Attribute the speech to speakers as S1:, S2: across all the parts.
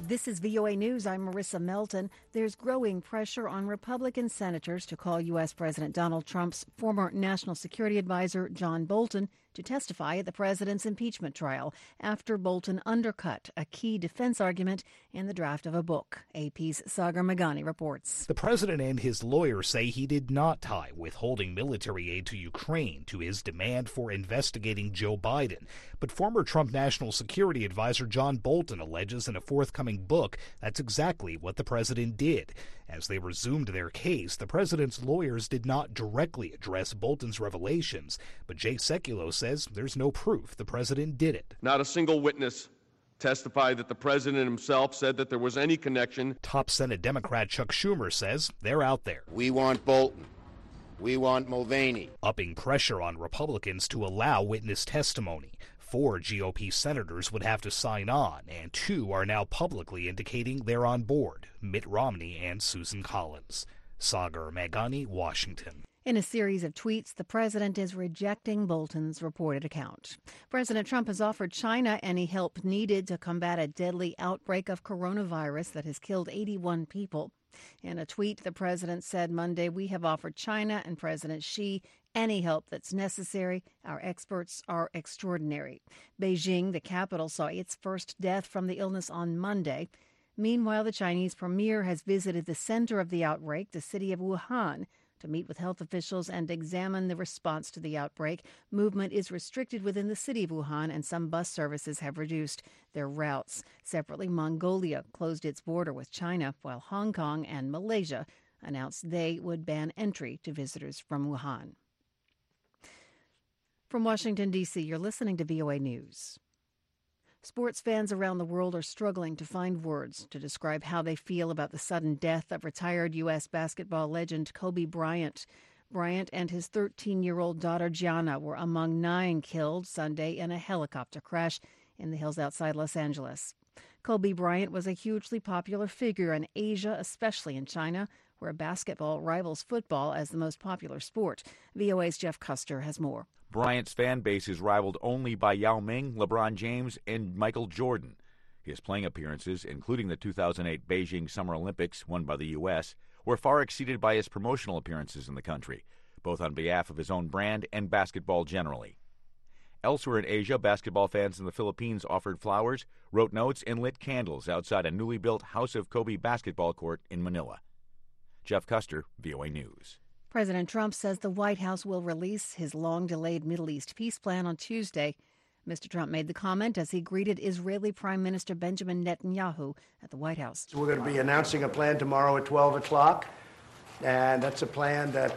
S1: This is VOA News. I'm Marissa Melton. There's growing pressure on Republican senators to call U.S. President Donald Trump's former national security advisor, John Bolton, to testify at the president's impeachment trial after Bolton undercut a key defense argument in the draft of a book. AP's Sagar Meghani reports.
S2: The president and his lawyers say he did not tie withholding military aid to Ukraine to his demand for investigating Joe Biden. But former Trump national security advisor John Bolton alleges in a forthcoming book that's exactly what the president did. As they resumed their case, the president's lawyers did not directly address Bolton's revelations, but Jay Sekulow says there's no proof the president did it.
S3: Not a single witness testified that the president himself said that there was any connection.
S2: Top Senate Democrat Chuck Schumer says they're out there.
S4: We want Bolton. We want Mulvaney.
S2: Upping pressure on Republicans to allow witness testimony. 4 GOP senators would have to sign on, and 2 are now publicly indicating they're on board, Mitt Romney and Susan Collins. Sagar Meghani, Washington.
S1: In a series of tweets, the president is rejecting Bolton's reported account. President Trump has offered China any help needed to combat a deadly outbreak of coronavirus that has killed 81 people. In a tweet, the president said Monday, "We have offered China and President Xi any help that's necessary. Our experts are extraordinary." Beijing, the capital, saw its first death from the illness on Monday. Meanwhile, the Chinese premier has visited the center of the outbreak, the city of Wuhan, to meet with health officials and examine the response to the outbreak. Movement is restricted within the city of Wuhan, and some bus services have reduced their routes. Separately, Mongolia closed its border with China, while Hong Kong and Malaysia announced they would ban entry to visitors from Wuhan. From Washington, D.C., you're listening to VOA News. Sports fans around the world are struggling to find words to describe how they feel about the sudden death of retired U.S. basketball legend Kobe Bryant. Bryant and his 13-year-old daughter Gianna were among 9 killed Sunday in a helicopter crash in the hills outside Los Angeles. Kobe Bryant was a hugely popular figure in Asia, especially in China, where basketball rivals football as the most popular sport. VOA's Jeff Custer has more.
S5: Bryant's fan base is rivaled only by Yao Ming, LeBron James, and Michael Jordan. His playing appearances, including the 2008 Beijing Summer Olympics, won by the U.S., were far exceeded by his promotional appearances in the country, both on behalf of his own brand and basketball generally. Elsewhere in Asia, basketball fans in the Philippines offered flowers, wrote notes, and lit candles outside a newly built House of Kobe basketball court in Manila. Jeff Custer, VOA News.
S1: President Trump says the White House will release his long-delayed Middle East peace plan on Tuesday. Mr. Trump made the comment as he greeted Israeli Prime Minister Benjamin Netanyahu at the White House.
S6: We're going to be announcing a plan tomorrow at 12 o'clock, and that's a plan that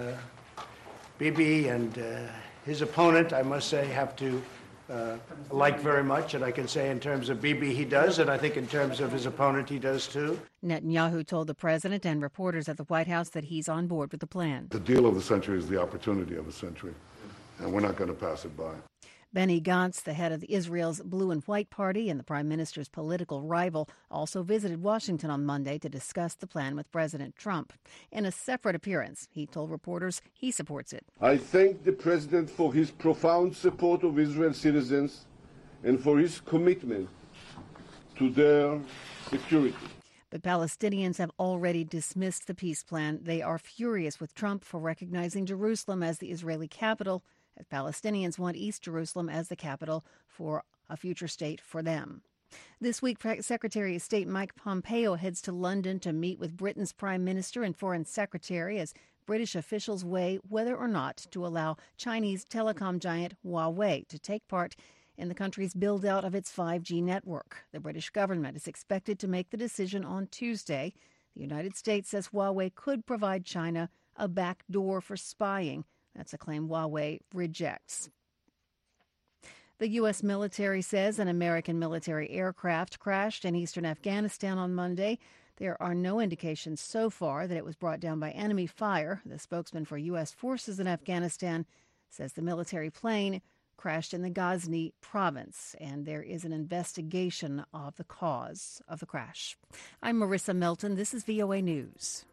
S6: Bibi and his opponent, I must say, have to like very much. And I can say in terms of Bibi, he does, and I think in terms of his opponent, he does too.
S1: Netanyahu told the president and reporters at the White House that he's on board with the plan.
S7: The deal of the century is the opportunity of the century, and we're not going to pass it by.
S1: Benny Gantz, the head of Israel's Blue and White Party and the prime minister's political rival, also visited Washington on Monday to discuss the plan with President Trump. In a separate appearance, he told reporters he supports it.
S7: I thank the president for his profound support of Israel's citizens and for his commitment to their security.
S1: But Palestinians have already dismissed the peace plan. They are furious with Trump for recognizing Jerusalem as the Israeli capital, as Palestinians want East Jerusalem as the capital for a future state for them. This week, Secretary of State Mike Pompeo heads to London to meet with Britain's Prime Minister and Foreign Secretary as British officials weigh whether or not to allow Chinese telecom giant Huawei to take part in the country's build-out of its 5G network. The British government is expected to make the decision on Tuesday. The United States says Huawei could provide China a backdoor for spying. That's a claim Huawei rejects. The U.S. military says an American military aircraft crashed in eastern Afghanistan on Monday. There are no indications so far that it was brought down by enemy fire. The spokesman for U.S. forces in Afghanistan says the military plane crashed in the Ghazni province, and there is an investigation of the cause of the crash. I'm Marissa Melton. This is VOA News.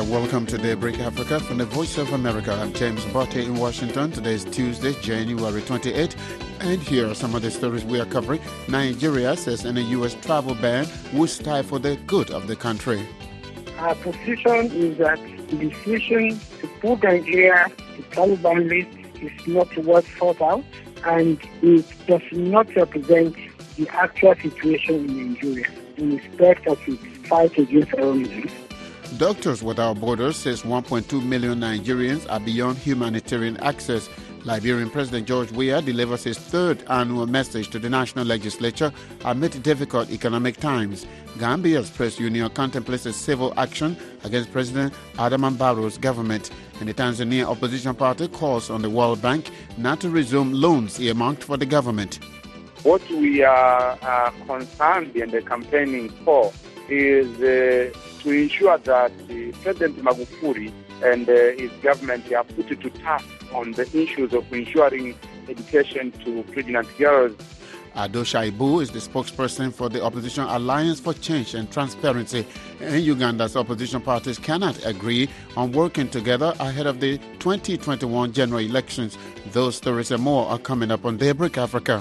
S8: welcome to Daybreak Africa from the Voice of America. I'm James Botte in Washington. Today is Tuesday, January 28th, and here are some of the stories we are covering. Nigeria says any U.S. travel ban would stifle the good of the country.
S9: Our position is that the decision to put Nigeria to Taliban list is not well thought out, and it does not represent the actual situation in Nigeria in respect of its fight against terrorism.
S8: Doctors Without Borders says 1.2 million Nigerians are beyond humanitarian access. Liberian President George Weah delivers his third annual message to the national legislature amid difficult economic times. Gambia's press union contemplates a civil action against President Adama Barrow's government. And the Tanzania opposition party calls on the World Bank not to resume loans earmarked for the government.
S10: What we are concerned and campaigning for is to ensure that President Magufuli and his government are put to task on the issues of ensuring education to pregnant girls.
S8: Ado Shaibu is the spokesperson for the Opposition Alliance for Change and Transparency. And Uganda's opposition parties cannot agree on working together ahead of the 2021 general elections. Those stories and more are coming up on Daybreak Africa.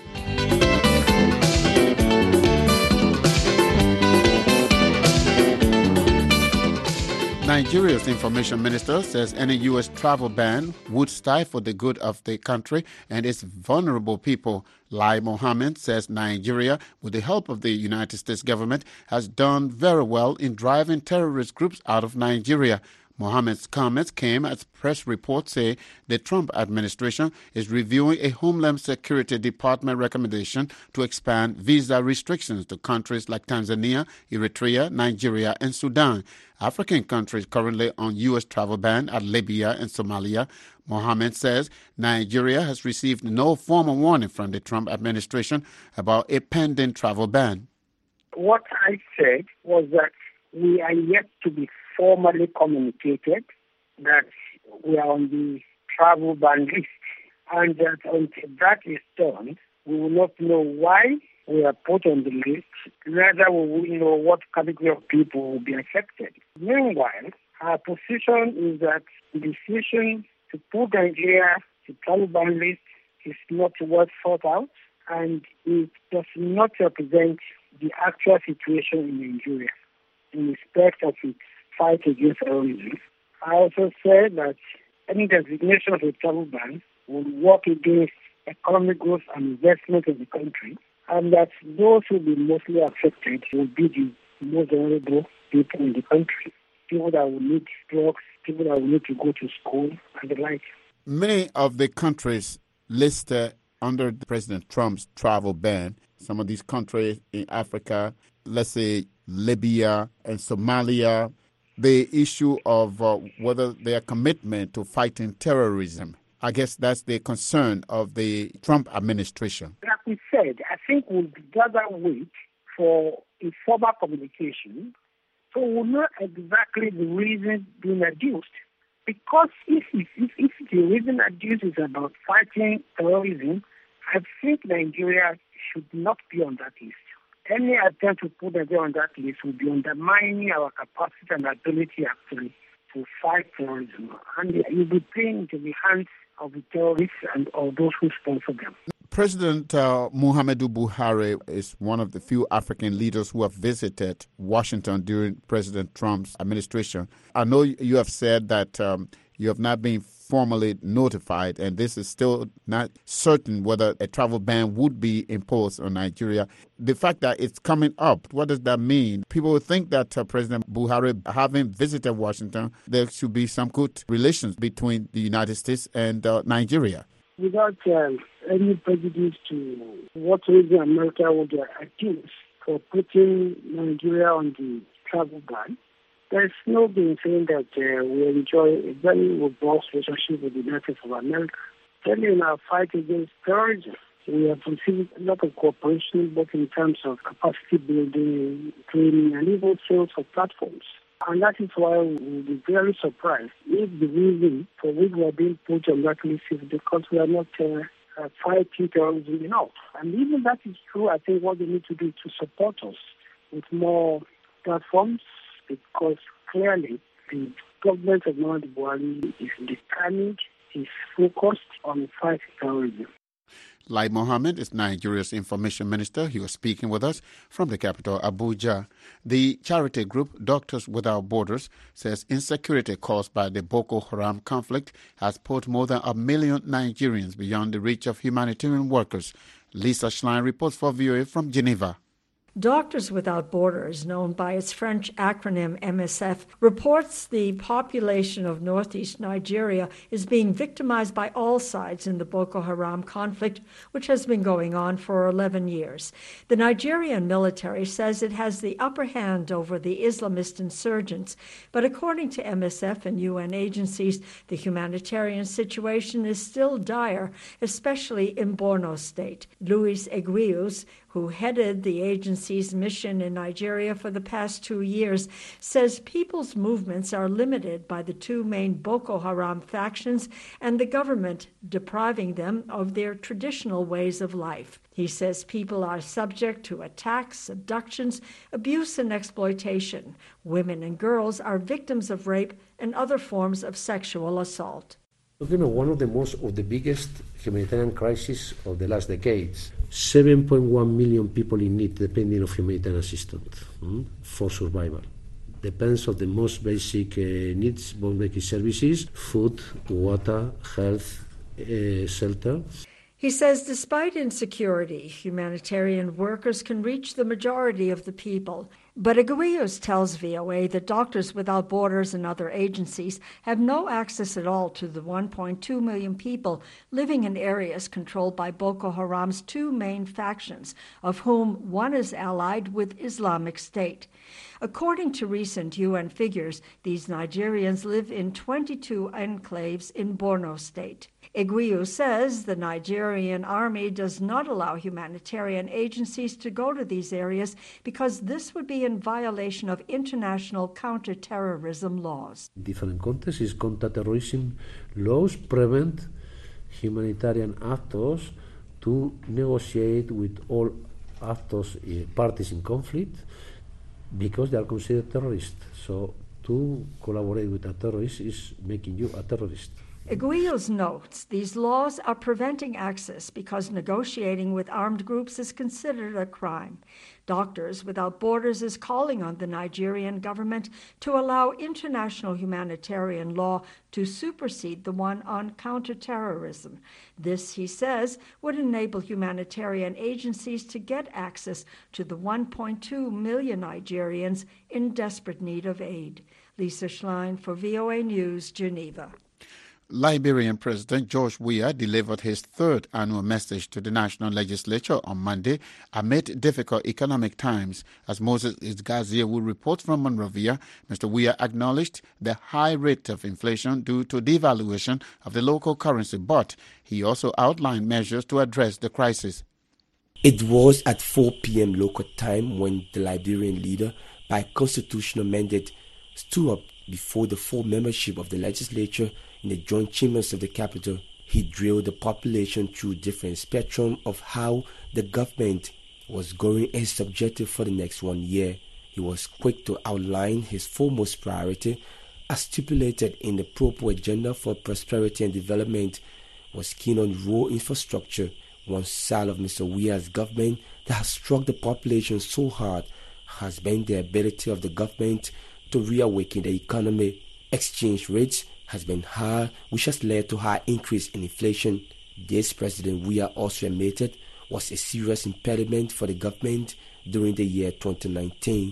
S8: Nigeria's information minister says any U.S. travel ban would stifle the good of the country and its vulnerable people. Lai Mohammed says Nigeria, with the help of the United States government, has done very well in driving terrorist groups out of Nigeria. Mohammed's comments came as press reports say the Trump administration is reviewing a Homeland Security Department recommendation to expand visa restrictions to countries like Tanzania, Eritrea, Nigeria, and Sudan. African countries currently on U.S. travel ban are Libya and Somalia. Mohammed says Nigeria has received no formal warning from the Trump administration about a pending travel ban.
S9: What I said was that we are yet to be formally communicated that we are on the travel ban list, and that until that is done, we will not know why we are put on the list, neither will we know what category of people will be affected. Meanwhile, our position is that the decision to put Nigeria to Taliban list is not well thought out, and it does not represent the actual situation in Nigeria in respect of its fight against terrorism. I also said that any designation of a travel ban will work against economic growth and investment in the country, and that those who will be mostly affected will be the most vulnerable people in the country, people that will need drugs, people that will need to go to school, and the like.
S8: Many of the countries listed under President Trump's travel ban, some of these countries in Africa, let's say Libya and Somalia, the issue of whether their commitment to fighting terrorism. I guess that's the concern of the Trump administration.
S9: Like we said, I think we'll gather wait for a formal communication, so we'll know exactly the reason being adduced. Because if the reason adduced is about fighting terrorism, I think Nigeria should not be on that list. Any attempt to put Nigeria on that list will be undermining our capacity and ability actually to fight terrorism. And it will be playing into the hands of the terrorists and of those who sponsor them.
S8: President Muhammadu Buhari is one of the few African leaders who have visited Washington during President Trump's administration. I know you have said that you have not been formally notified, and this is still not certain whether a travel ban would be imposed on Nigeria. The fact that it's coming up, what does that mean? People would think that President Buhari, having visited Washington, there should be some good relations between the United States and Nigeria.
S9: Without any prejudice to what reason America would accuse for putting Nigeria on the travel ban, there's no being saying that we enjoy a very robust relationship with the United States of America. Certainly in our fight against terrorism, we have received a lot of cooperation, both in terms of capacity building, training, and even sales of platforms. And that is why we will be very surprised if the reason for which we are being put on that list is because we are not fighting terrorism enough. And even that is true, I think what we need to do is to support us with more platforms, because clearly the government of Muhammadu Buhari is determined, is focused on fighting terrorism.
S8: Lai Mohammed is Nigeria's information minister. He was speaking with us from the capital, Abuja. The charity group Doctors Without Borders says insecurity caused by the Boko Haram conflict has put more than 1 million Nigerians beyond the reach of humanitarian workers. Lisa Schlein reports for VOA from Geneva.
S11: Doctors Without Borders, known by its French acronym MSF, reports the population of northeast Nigeria is being victimized by all sides in the Boko Haram conflict, which has been going on for 11 years. The Nigerian military says it has the upper hand over the Islamist insurgents, but according to MSF and UN agencies, the humanitarian situation is still dire, especially in Borno State. Luis Eguius, who headed the agency's mission in Nigeria for the past 2 years, says people's movements are limited by the two main Boko Haram factions and the government depriving them of their traditional ways of life. He says people are subject to attacks, abductions, abuse, and exploitation. Women and girls are victims of rape and other forms of sexual assault.
S12: One of the biggest humanitarian crises of the last decades. 7.1 million people in need depending on humanitarian assistance for survival. Depends on the most basic needs, most basic services, food, water, health, shelter.
S11: He says despite insecurity, humanitarian workers can reach the majority of the people. But Aguios tells VOA that Doctors Without Borders and other agencies have no access at all to the 1.2 million people living in areas controlled by Boko Haram's two main factions, of whom one is allied with Islamic State. According to recent UN figures, these Nigerians live in 22 enclaves in Borno State. Eguiu says the Nigerian army does not allow humanitarian agencies to go to these areas because this would be in violation of international counter-terrorism laws.
S12: In different contexts, is counter-terrorism laws prevent humanitarian actors to negotiate with all actors, parties in conflict, because they are considered terrorists. So to collaborate with a terrorist is making you a terrorist.
S11: Eguios notes these laws are preventing access because negotiating with armed groups is considered a crime. Doctors Without Borders is calling on the Nigerian government to allow international humanitarian law to supersede the one on counterterrorism. This, he says, would enable humanitarian agencies to get access to the 1.2 million Nigerians in desperate need of aid. Lisa Schlein for VOA News, Geneva.
S8: Liberian President George Weah delivered his third annual message to the National Legislature on Monday amid difficult economic times. As Moses Isgazia will report from Monrovia, Mr. Weah acknowledged the high rate of inflation due to devaluation of the local currency, but he also outlined measures to address the crisis.
S13: It was at 4 p.m. local time when the Liberian leader, by constitutional mandate, stood up before the full membership of the legislature in the joint chambers of the capital. He drilled the population through different spectrum of how the government was going its objective for the next 1 year. He was quick to outline his foremost priority, as stipulated in the proper agenda for prosperity and development, was keen on rural infrastructure. One side of Mr. Weah's government that has struck the population so hard has been the ability of the government to reawaken the economy. Exchange rates has been high, which has led to high increase in inflation. This, President Weah also admitted, was a serious impediment for the government during the year 2019.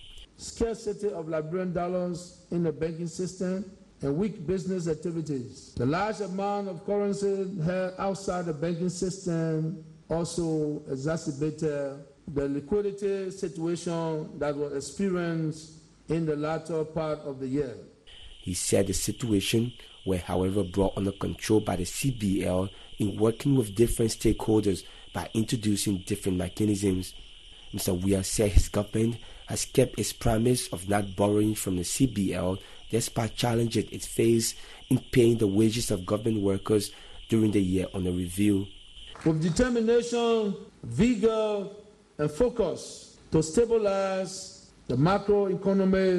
S14: Scarcity of Liberian dollars in the banking system and weak business activities. The large amount of currency held outside the banking system also exacerbated the liquidity situation that was experienced in the latter part of the year.
S13: He said the situation were, however, brought under control by the CBL in working with different stakeholders by introducing different mechanisms. Mr. Weah said his government has kept its promise of not borrowing from the CBL despite challenges it faced in paying the wages of government workers during the year under review.
S14: With determination, vigor, and focus to stabilize the macroeconomy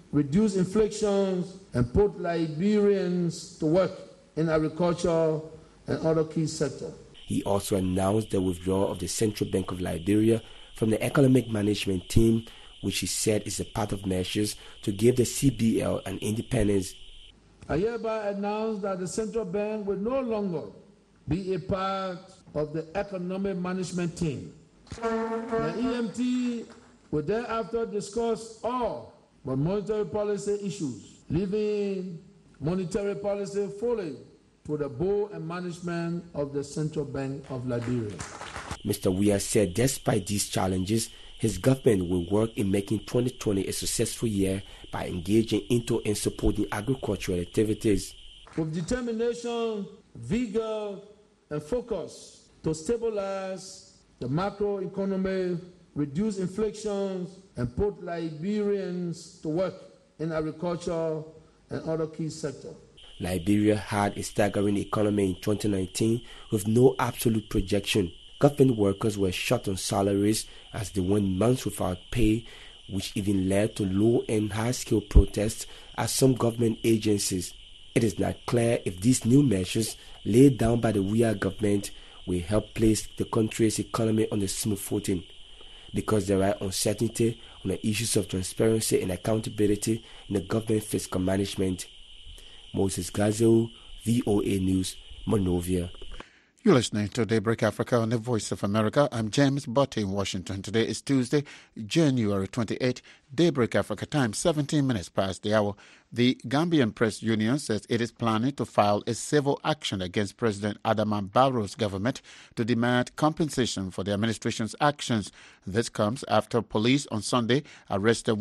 S14: reduce inflations, and put Liberians to work in agriculture and other key sectors.
S13: He also announced the withdrawal of the Central Bank of Liberia from the economic management team, which he said is a part of measures to give the CBL an independence.
S14: I hereby announce that the Central Bank will no longer be a part of the economic management team. The EMT will thereafter discuss all but monetary policy issues, leaving monetary policy fully to the board and management of the Central Bank of Liberia.
S13: Mr. Weah said despite these challenges, his government will work in making 2020 a successful year by engaging into and supporting agricultural activities.
S14: With determination, vigor, and focus to stabilize the macroeconomy, reduce inflation, and put Liberians to work in agriculture and other key sectors.
S13: Liberia had a staggering economy in 2019 with no absolute projection. Government workers were short on salaries as they went months without pay, which even led to low and high-scale protests at some government agencies. It is not clear if these new measures laid down by the Weah government will help place the country's economy on a smooth footing, because there are uncertainty on the issues of transparency and accountability in the government fiscal management. Moses Gazeo, VOA News, Monrovia.
S8: You're listening to Daybreak Africa on the Voice of America. I'm James Botte in Washington. Today is Tuesday, January 28. Daybreak Africa time, 17 minutes past the hour. The Gambian Press Union says it is planning to file a civil action against President Adama Barrow's government to demand compensation for the administration's actions. This comes after police on Sunday arrested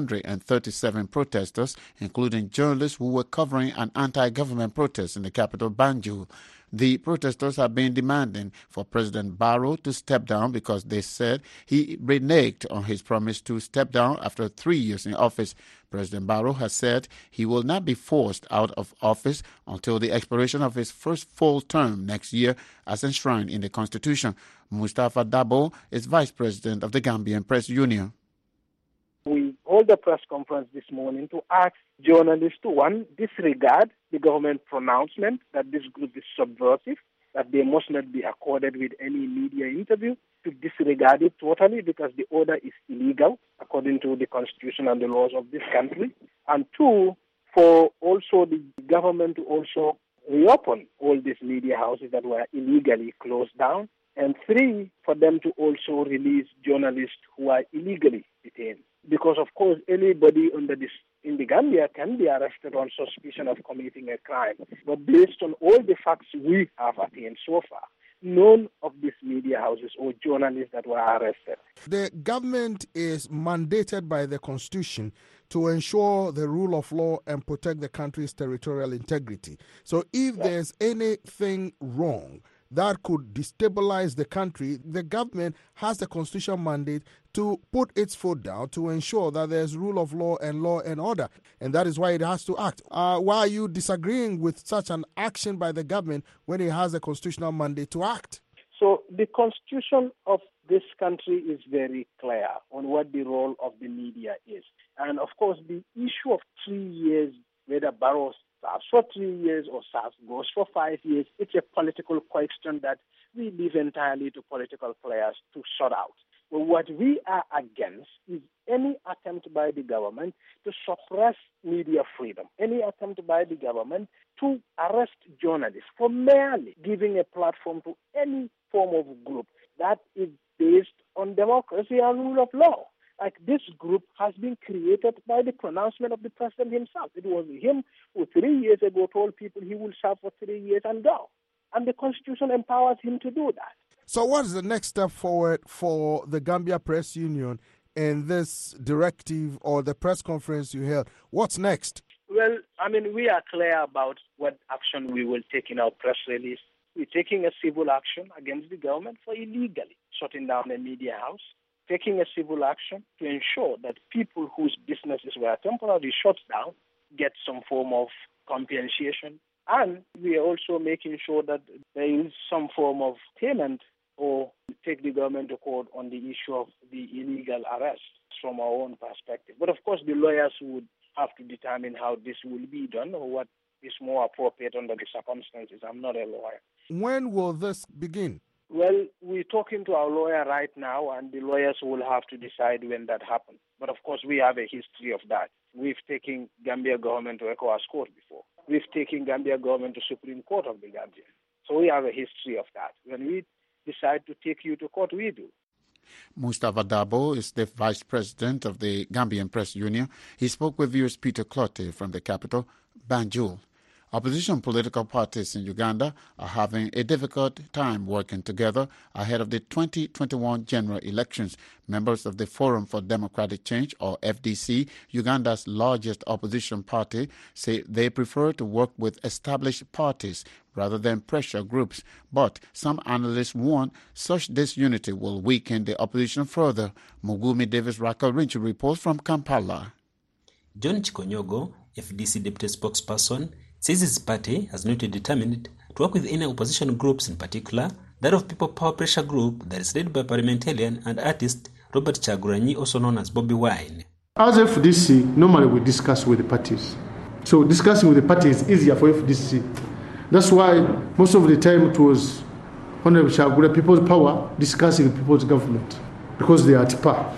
S8: 137 protesters, including journalists who were covering an anti-government protest in the capital, Banjul. The protesters have been demanding for President Barrow to step down because they said he reneged on his promise to step down after 3 years in office. President Barrow has said he will not be forced out of office until the expiration of his first full term next year, as enshrined in the Constitution. Mustafa Dabo is vice president of the Gambian Press Union.
S15: We hold a press conference this morning to ask journalists to, one, disregard the government pronouncement that this group is subversive, that they must not be accorded with any media interview, to disregard it totally because the order is illegal according to the Constitution and the laws of this country, and two, for also the government to also reopen all these media houses that were illegally closed down, and three, for them to also release journalists who are illegally detained. Because, of course, anybody in the Gambia can be arrested on suspicion of committing a crime. But based on all the facts we have attained so far, none of these media houses or journalists that were arrested.
S16: The government is mandated by the Constitution to ensure the rule of law and protect the country's territorial integrity. So if there's anything wrong that could destabilize the country, the government has the constitutional mandate to put its foot down to ensure that there's rule of law and order. And that is why it has to act. Why are you disagreeing with such an action by the government when it has a constitutional mandate to act?
S15: So the constitution of this country is very clear on what the role of the media is. And of course, the issue of 3 years, whether Barrow serves for 3 years or goes for 5 years, it's a political question that we leave entirely to political players to sort out. But what we are against is any attempt by the government to suppress media freedom, any attempt by the government to arrest journalists for merely giving a platform to any form of group that is based on democracy and rule of law. Like this group has been created by the pronouncement of the president himself. It was him who 3 years ago told people he will serve for 3 years and go. And the Constitution empowers him to do that.
S16: So what is the next step forward for the Gambia Press Union in this directive or the press conference you held? What's next?
S15: Well, we are clear about what action we will take in our press release. We're taking a civil action against the government for illegally shutting down a media house, taking a civil action to ensure that people whose businesses were temporarily shut down get some form of compensation. And we are also making sure that there is some form of payment or take the government to court on the issue of the illegal arrest from our own perspective. But of course, the lawyers would have to determine how this will be done or what is more appropriate under the circumstances. I'm not a lawyer.
S16: When will this begin?
S15: Well, we're talking to our lawyer right now, and the lawyers will have to decide when that happens. But of course, we have a history of that. We've taken Gambia government to ECOWAS court before. We've taken Gambia government to Supreme Court of the Gambia. So we have a history of that. When we decide to take you to court, we do.
S8: Mustafa Dabo is the vice president of the Gambian Press Union. He spoke with viewers Peter Clottey from the capital, Banjul. Opposition political parties in Uganda are having a difficult time working together ahead of the 2021 general elections. Members of the Forum for Democratic Change, or FDC, Uganda's largest opposition party, say they prefer to work with established parties rather than pressure groups. But some analysts warn such disunity will weaken the opposition further. Mugumi Davis Rakarinchi reports from Kampala.
S17: John Chikonyogo, FDC deputy spokesperson, says his party has not been determined to work with any opposition groups, in particular that of People Power Pressure Group that is led by parliamentarian and artist Robert Kyagulanyi, also known as Bobby Wine.
S18: As FDC, normally we discuss with the parties. So discussing with the parties is easier for FDC. That's why most of the time it was Honorable Kyagulanyi, People's Power, discussing People's Government, because they are at par.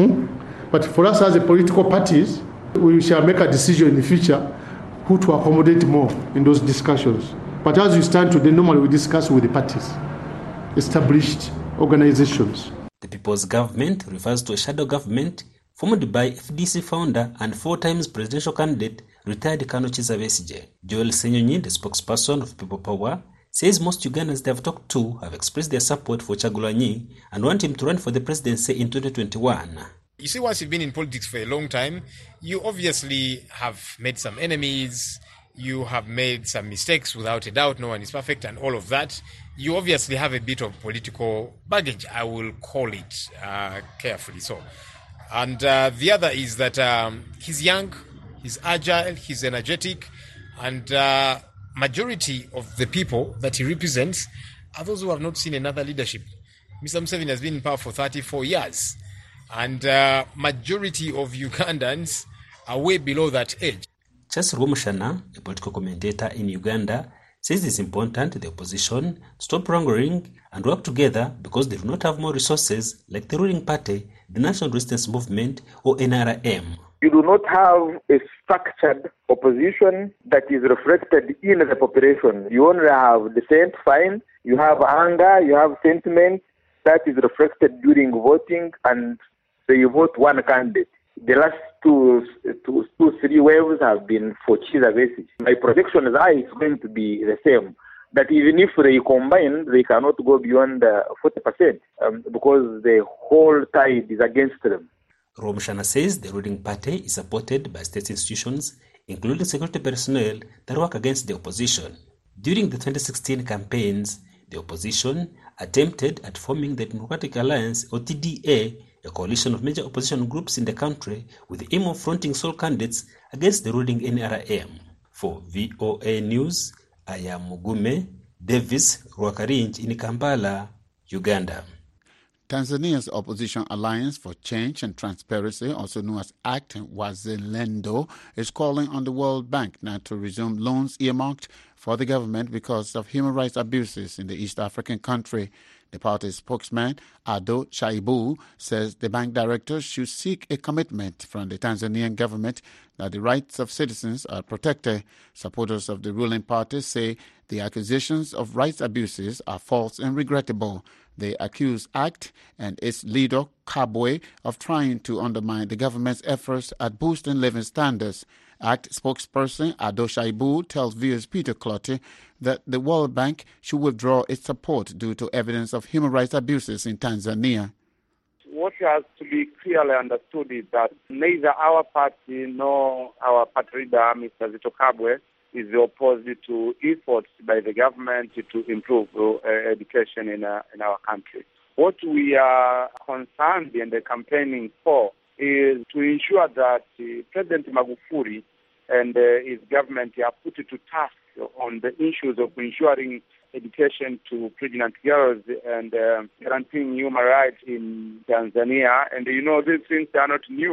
S18: But for us as a political parties, we shall make a decision in the future who to accommodate more in those discussions. But as we stand today, normally we discuss with the parties, established organizations.
S17: The People's Government refers to a shadow government formed by FDC founder and 4 times presidential candidate, retired Kano Kizza Besigye. Joel Senyonyi, the spokesperson of People Power, says most Ugandans they have talked to have expressed their support for Kyagulanyi and want him to run for the presidency in 2021.
S19: You see, once you've been in politics for a long time, you obviously have made some enemies, you have made some mistakes, without a doubt, no one is perfect, and all of that. You obviously have a bit of political baggage, I will call it carefully so. And the other is that he's young, he's agile, he's energetic, and majority of the people that he represents are those who have not seen another leadership. Mr. Museveni has been in power for 34 years. And majority of Ugandans are way below that age.
S17: Charles Rwomushana, a political commentator in Uganda, says it's important the opposition stop wrangling and work together because they do not have more resources like the ruling party, the National Resistance Movement, or NRM.
S10: You do not have a structured opposition that is reflected in the population. You only have dissent, fine. You have anger, you have sentiment that is reflected during voting, and so you vote one candidate. The last two, 3 waves have been for Kizza Besigye. My projection is it's going to be the same. That even if they combine, they cannot go beyond 40% because the whole tide is against them.
S17: Rwomushana says the ruling party is supported by state institutions, including security personnel that work against the opposition. During the 2016 campaigns, the opposition attempted at forming the Democratic Alliance, or TDA, a coalition of major opposition groups in the country with the aim of fronting sole candidates against the ruling NRM. For VOA News, I am Mugume Davis Rwakarinchi in Kampala, Uganda.
S8: Tanzania's Opposition Alliance for Change and Transparency, also known as ACT Wazalendo, is calling on the World Bank not to resume loans earmarked for the government because of human rights abuses in the East African country. The party's spokesman, Ado Shaibu, says the bank directors should seek a commitment from the Tanzanian government that the rights of citizens are protected. Supporters of the ruling party say the accusations of rights abuses are false and regrettable. They accuse ACT and its leader, Kabwe, of trying to undermine the government's efforts at boosting living standards. ACT spokesperson Ado Shaibu tells viewers Peter Clottey that the World Bank should withdraw its support due to evidence of human rights abuses in Tanzania.
S10: What has to be clearly understood is that neither our party nor our party leader, Mr. Zitto Kabwe, is opposed to efforts by the government to improve education in our country. What we are concerned and campaigning for is to ensure that President Magufuli and his government are put to task on the issues of ensuring education to pregnant girls and guaranteeing human rights in Tanzania. And these things are not new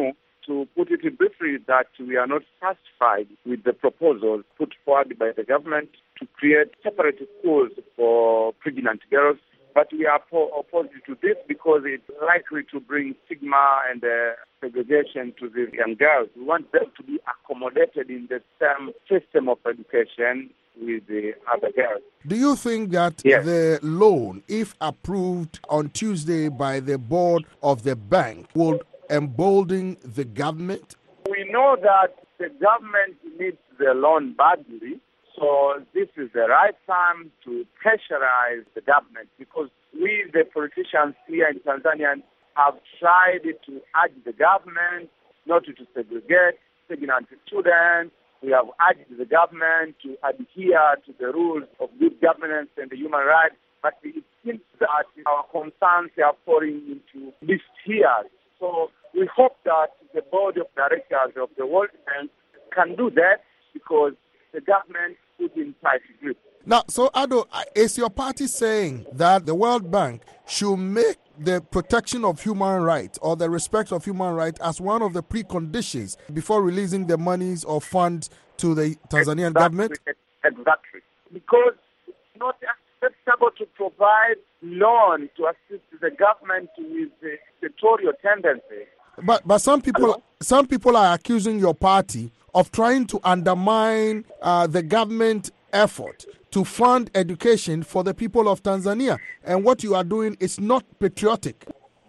S10: to put it briefly, that we are not satisfied with the proposals put forward by the government to create separate schools for pregnant girls. But we are opposed to this because it's likely to bring stigma and segregation to these young girls. We want them to be accommodated in the same system of education with the other girls.
S16: Do you think that the loan, if approved on Tuesday by the board of the bank, would embolden the government?
S10: We know that the government needs the loan badly, so this is the right time to pressurize the government, because we, the politicians here in Tanzania, have tried to urge the government not to segregate pregnant students. We have urged the government to adhere to the rules of good governance and the human rights, but it seems that our concerns are falling into this here. So we hope that the board of directors of the World Bank can do that, because the government is in tight grip.
S16: Now, so Ado, is your party saying that the World Bank should make the protection of human rights or the respect of human rights as one of the preconditions before releasing the monies or funds to the Tanzanian government?
S10: Exactly. Because it's not acceptable to provide loan to assist the government with the dictatorial tendency.
S16: But some people are accusing your party of trying to undermine the government effort to fund education for the people of Tanzania, and what you are doing is not patriotic.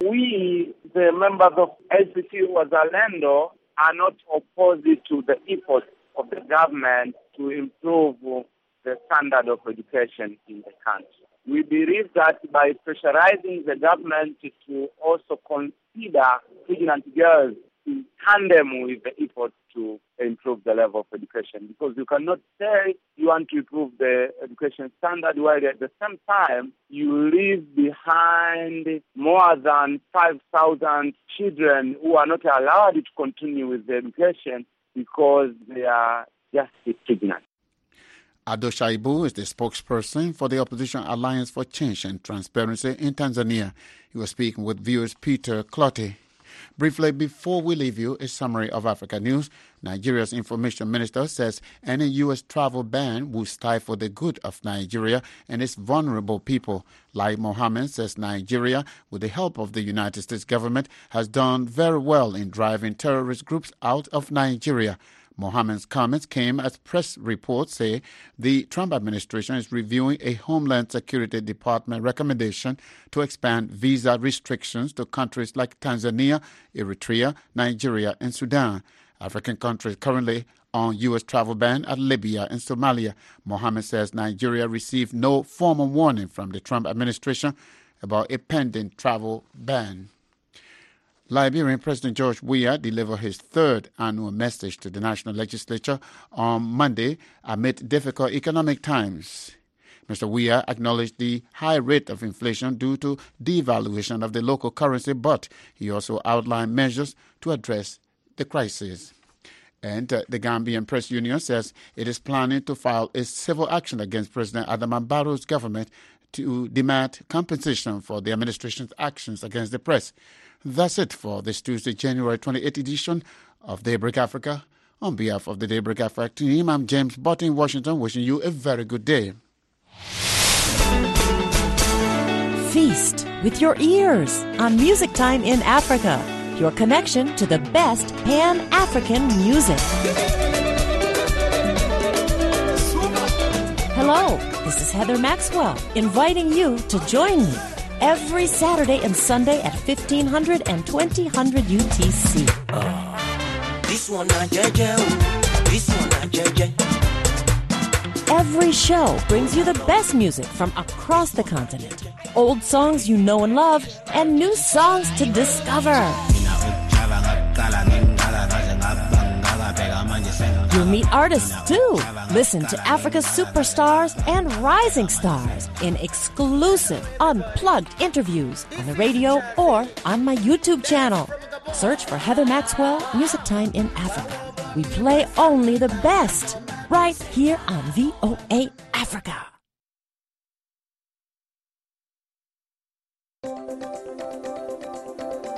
S10: We, the members of ACT Wazalendo, are not opposed to the efforts of the government to improve the standard of education in the country. We believe that by pressurizing the government to also consider pregnant girls in tandem with the effort to improve the level of education, because you cannot say you want to improve the education standard while at the same time you leave behind more than 5,000 children who are not allowed to continue with the education because they are just pregnant.
S8: Ado Shaibu is the spokesperson for the Opposition Alliance for Change and Transparency in Tanzania. He was speaking with viewers Peter Clottey. Briefly, before we leave you, a summary of Africa news. Nigeria's information minister says any U.S. travel ban will stifle the good of Nigeria and its vulnerable people. Lai Mohammed says Nigeria, with the help of the United States government, has done very well in driving terrorist groups out of Nigeria. Mohammed's comments came as press reports say the Trump administration is reviewing a Homeland Security Department recommendation to expand visa restrictions to countries like Tanzania, Eritrea, Nigeria, and Sudan. African countries currently on U.S. travel ban are Libya and Somalia. Mohammed says Nigeria received no formal warning from the Trump administration about a pending travel ban. Liberian President George Weah delivered his third annual message to the national legislature on Monday amid difficult economic times. Mr. Weah acknowledged the high rate of inflation due to devaluation of the local currency, but he also outlined measures to address the crisis. And the Gambian Press Union says it is planning to file a civil action against President Adama Barrow's government to demand compensation for the administration's actions against the press. That's it for this Tuesday, January 28th edition of Daybreak Africa. On behalf of the Daybreak Africa team, I'm James Bott in Washington, wishing you a very good day.
S20: Feast with your ears on Music Time in Africa, your connection to the best Pan-African music. Hello, this is Heather Maxwell, inviting you to join me every Saturday and Sunday at 1500 and 2000 UTC.
S21: This one not JJ. This one not JJ.
S20: Every show brings you the best music from across the continent. Old songs you know and love, and new songs to discover. You'll meet artists too. Listen to Africa's superstars and rising stars in exclusive, unplugged interviews on the radio or on my YouTube channel. Search for Heather Maxwell, Music Time in Africa. We play only the best right here on VOA Africa.